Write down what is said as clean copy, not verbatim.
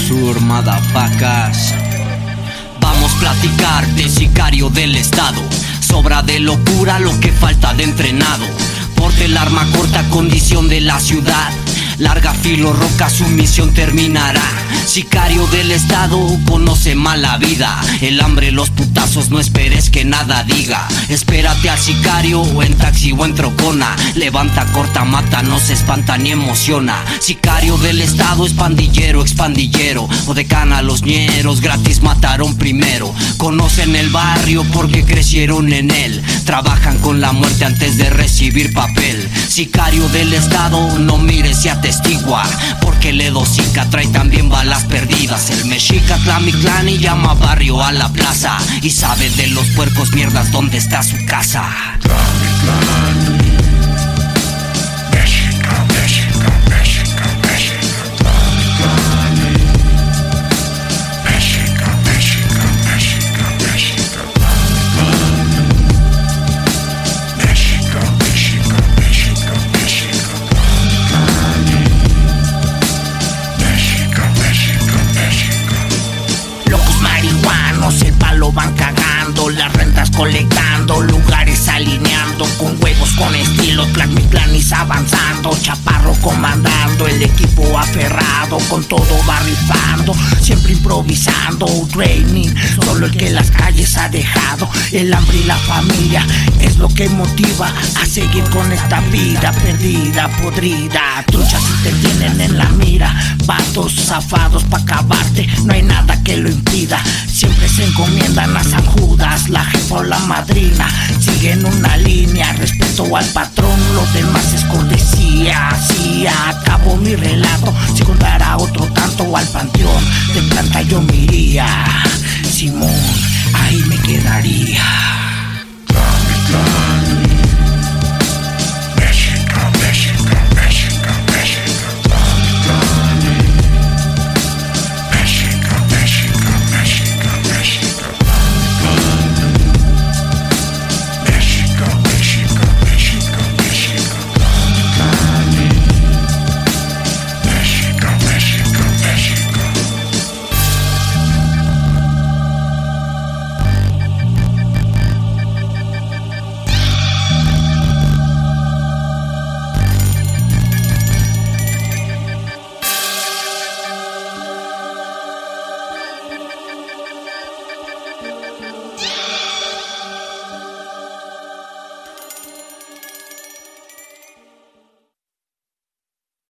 Sur, motherfuckers. Vamos a platicar de sicario del estado. Sobra de locura lo que falta de entrenado. Porte el arma corta, condición de la ciudad. Larga filo roca, su misión terminará. Sicario del estado, conoce mal la vida. El hambre, los putazos, no esperes que nada diga. Espérate al sicario, o en taxi o en trocona. Levanta, corta, mata, no se espanta ni emociona. Sicario del estado, es pandillero, expandillero. O de cana los ñeros, gratis mataron primero. Conocen el barrio porque crecieron en él. Trabajan con la muerte antes de recibir papel. Sicario del estado, no mires y atestigua, porque el Edosica trae también balas perdidas. El mexica Tlamiclán llama barrio a la plaza y sabe de los puercos mierdas dónde está su casa. Tlamiclán. El palo van cagando, las rentas colectando, lugares alineando, con huevos, con estilo, Tlamiclanis avanzando, Chaparro comandando, el equipo aferrado, con todo va rifando, siempre improvisando, training, solo el que las calles ha dejado, el hambre y la familia es lo que motiva a seguir con esta vida perdida, podrida, truchas si te tienen en la mira, vatos zafados pa' acabarte, no hay nada que lo impida, siempre se encomiendan a San Judas, la jefa o la madrina, siguen una línea, respeto al patrón, lo demás es cortesía, así acabo mi relato, si contara otro tanto al panteón, de planta yo me iría, Simón, ahí me quedaría.